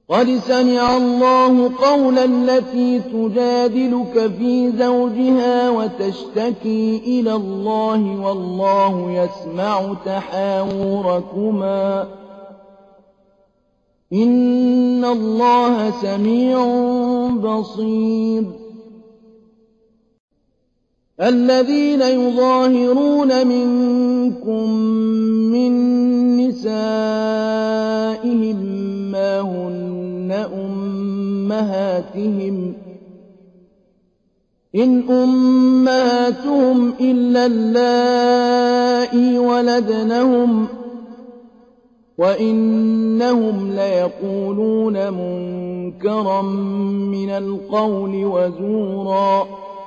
قد سمع الله قول التي تجادلك في زوجها وتشتكي إلى الله والله يسمع تحاوركما إن الله سميع بصير. الذين يظاهرون منكم من نسائهم ما هن أمهاتهم إن أمهاتهم إلا اللائي ولدنهم وإنهم ليقولون منكرا من القول وزورا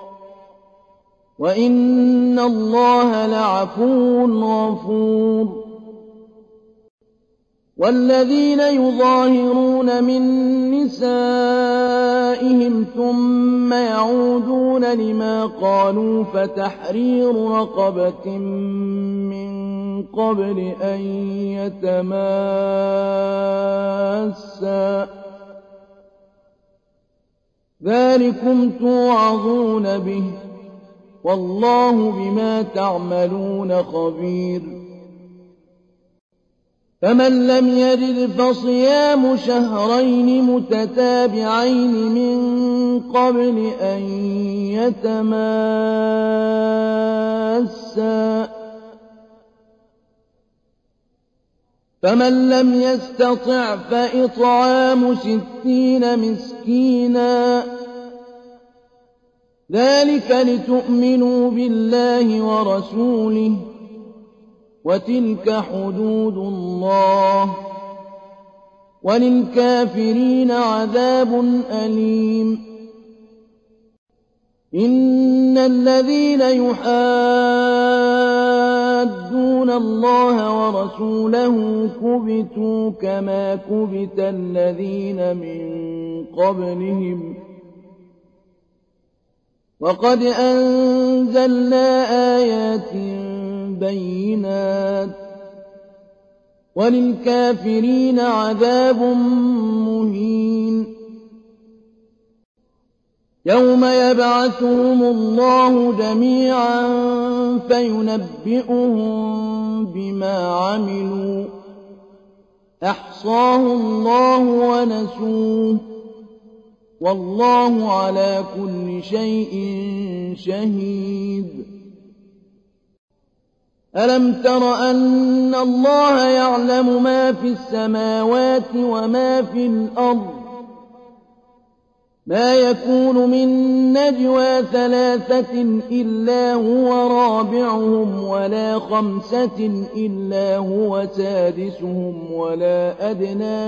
وإن الله لعفو غفور. والذين يظاهرون من نسائهم ثم يعودون لما قالوا فتحرير رقبة من قبل أن يتماسا ذلكم توعظون به والله بما تعملون خبير. فمن لم يجد فصيام شهرين متتابعين من قبل أن يتماسا فمن لم يستطع فإطعام 60 مسكينا ذلك لتؤمنوا بالله ورسوله وتلك حدود الله وللكافرين عذاب أليم. إن الذين يحادون الله ورسوله كبتوا كما كبت الذين من قبلهم وقد أنزلنا آيات بينات وللكافرين عذاب مهين. يوم يبعثهم الله جميعا فينبئهم بما عملوا أحصاه الله ونسوه والله على كل شيء شهيد. ألم تر أن الله يعلم ما في السماوات وما في الأرض ما يكون من نجوى 3 إلا هو رابعهم ولا 5 إلا هو سادسهم ولا أدنى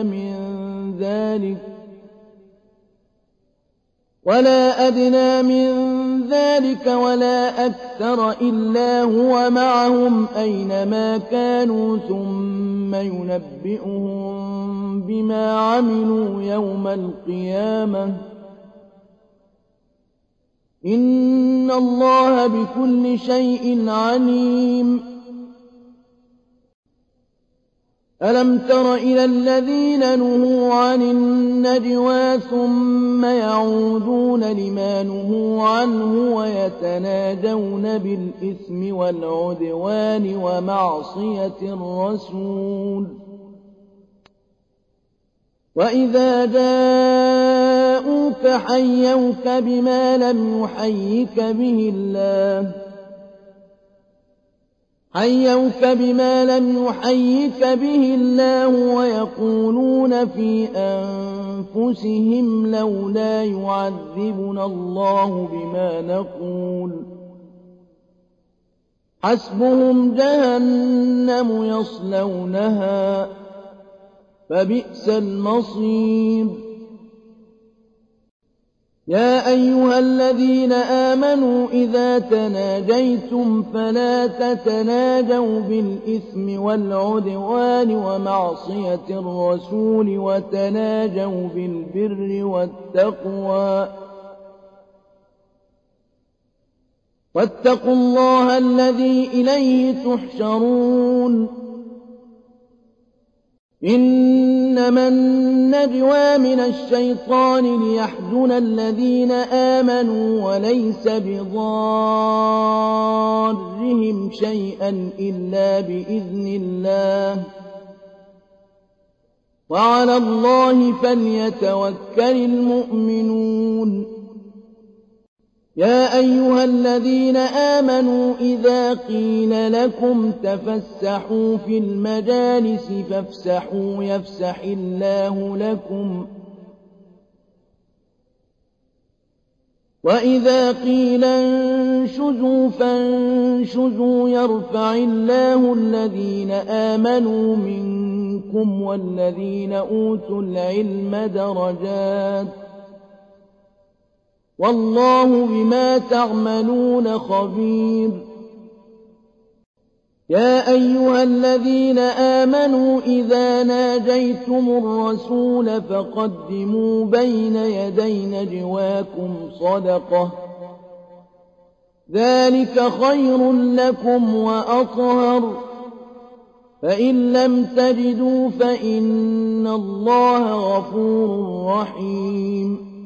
من ذلك ولا أكثر إلا هو معهم أينما كانوا ثم ينبئهم بما عملوا يوم القيامة إن الله بكل شيء عليم. ألم تر إلى الذين نهوا عن النجوى ثم يعودون لما نهوا عنه ويتناجون بالإثم والعدوان ومعصية الرسول وإذا جاءوك حيوك بما لم يحيك به الله ويقولون في أنفسهم لولا يعذبنا الله بما نقول حسبهم جهنم يصلونها فبئس المصير. يا أيها الذين آمنوا إذا تناجيتم فلا تتناجوا بالإثم والعدوان ومعصية الرسول وتناجوا بالبر والتقوى واتقوا الله الذي إليه تحشرون. إنما النجوى من الشيطان ليحزن الذين آمنوا وليس بضارهم شيئا إلا بإذن الله وعلى الله فليتوكل المؤمنون يا أيها الذين آمنوا إذا قيل لكم تفسحوا في المجالس فافسحوا يفسح الله لكم وإذا قيل انشزوا فانشزوا يرفع الله الذين آمنوا منكم والذين أوتوا العلم درجات والله بما تعملون خبير يا أيها الذين آمنوا إذا ناجيتم الرسول فقدموا بين يدي نجواكم صدقة ذلك خير لكم وأطهر فإن لم تجدوا فإن الله غفور رحيم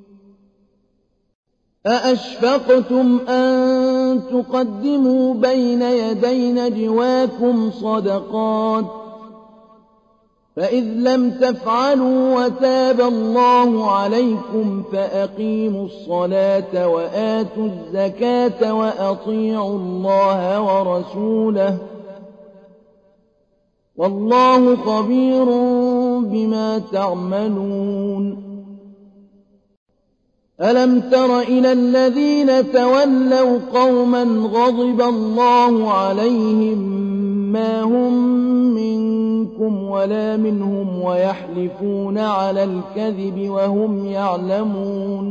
أأشفقتم أن تقدموا بين يدي نجواكم صدقات فإذ لم تفعلوا وتاب الله عليكم فأقيموا الصلاة وآتوا الزكاة وأطيعوا الله ورسوله والله خبير بما تعملون ألم تر إلى الذين تولوا قوما غضب الله عليهم ما هم منكم ولا منهم ويحلفون على الكذب وهم يعلمون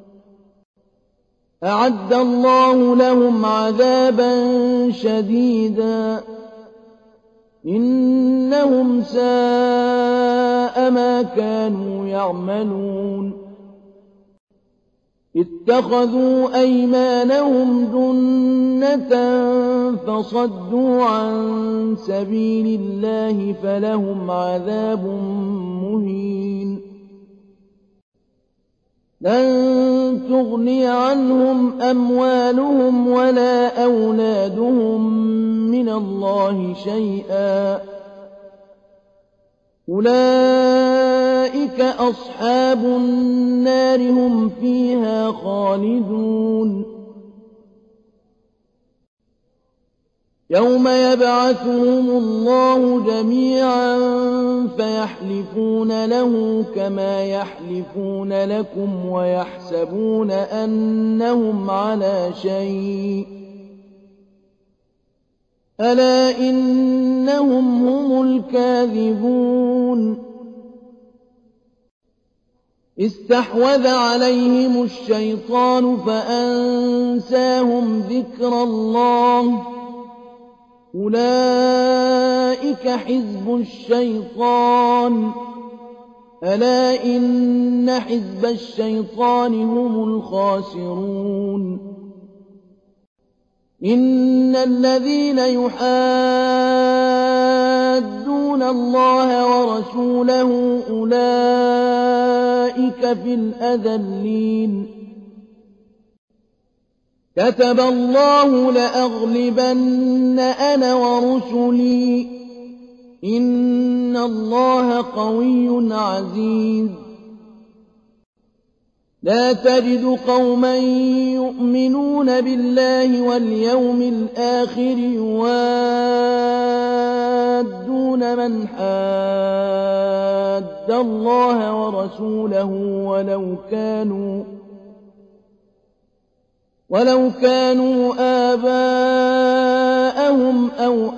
أعد الله لهم عذابا شديدا إنهم ساء ما كانوا يعملون اتخذوا أيمانهم جنة فصدوا عن سبيل الله فلهم عذاب مهين لن تغني عنهم أموالهم ولا أولادهم من الله شيئا أولئك أصحاب النار هم فيها خالدون يوم يبعثهم الله جميعا فيحلفون له كما يحلفون لكم ويحسبون أنهم على شيء ألا إنهم هم الكاذبون استحوذ عليهم الشيطان فأنساهم ذكر الله أولئك حزب الشيطان ألا إن حزب الشيطان هم الخاسرون إن الذين يحادون الله ورسوله أولئك في الأذلين كتب الله لأغلبن أنا ورسلي إن الله قوي عزيز لا تجد قوما يؤمنون بالله واليوم الآخر يوادون من حاد الله ورسوله ولو كانوا آباءهم أو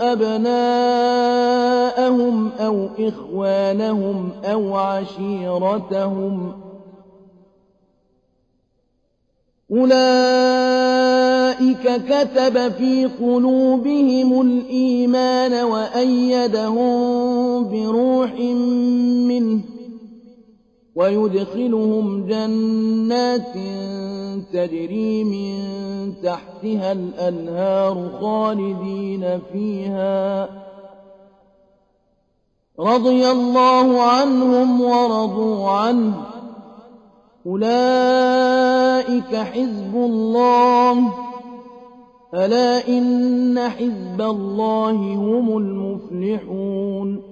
أبناءهم أو إخوانهم أو عشيرتهم أولئك كتب في قلوبهم الإيمان وأيدهم بروح منه ويدخلهم جنات تجري من تحتها الأنهار خالدين فيها رضي الله عنهم ورضوا عنه أولئك حزب الله ألا إن حزب الله هم المفلحون